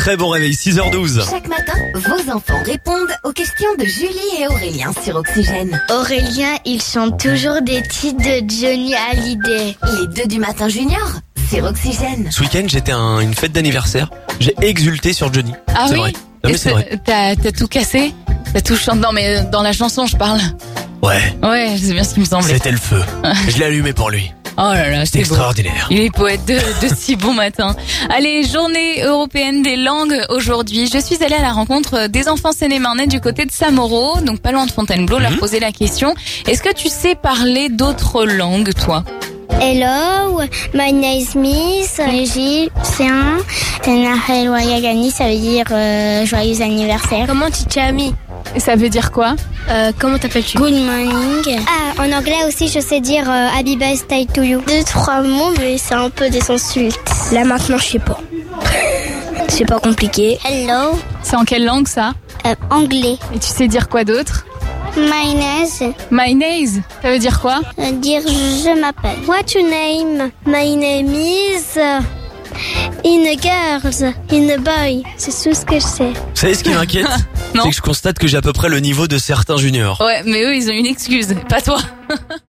très bon réveil, 6h12. Chaque matin, vos enfants répondent aux questions de Julie et Aurélien sur Oxygène. Aurélien, il chante toujours des titres de Johnny Hallyday. Les 2 du matin junior sur Oxygène. Ce week-end, j'étais à une fête d'anniversaire. J'ai exulté sur Johnny. Ah c'est oui vrai. Non, mais c'est vrai. T'as tout cassé? T'as tout chanté? Non mais dans la chanson je parle. Ouais, Ouais, c'est bien ce qui me semblait. c'était le feu. Je l'ai allumé pour lui. Oh là là, C'était c'est beau. extraordinaire. Il est poète de si bon matin. Allez, journée européenne des langues aujourd'hui. Je suis allée à la rencontre des enfants sénémarnais du côté de Samoro, donc pas loin de Fontainebleau, leur poser la question. Est-ce que tu sais parler d'autres langues, toi? Hello, my name is Miss, égyptien. Tenahel Wayagani, ça veut dire joyeux anniversaire. Comment tu t'amis? Et ça veut dire quoi? Comment t'appelles-tu? Good morning. Ah, en anglais aussi, je sais dire Happy birthday to you. 2-3 mots, mais c'est un peu des insultes. Là maintenant, je sais pas. C'est pas compliqué. Hello. C'est en quelle langue ça? Anglais. Et tu sais dire quoi d'autre? Mayonnaise. Mayonnaise, ça veut dire quoi? Dire je m'appelle. What's your name? My name is in a girls, in a boy. C'est tout ce que je sais. Vous savez ce qui m'inquiète? Non. C'est que je constate que j'ai à peu près le niveau de certains juniors. Ouais, mais eux ils ont une excuse, pas toi.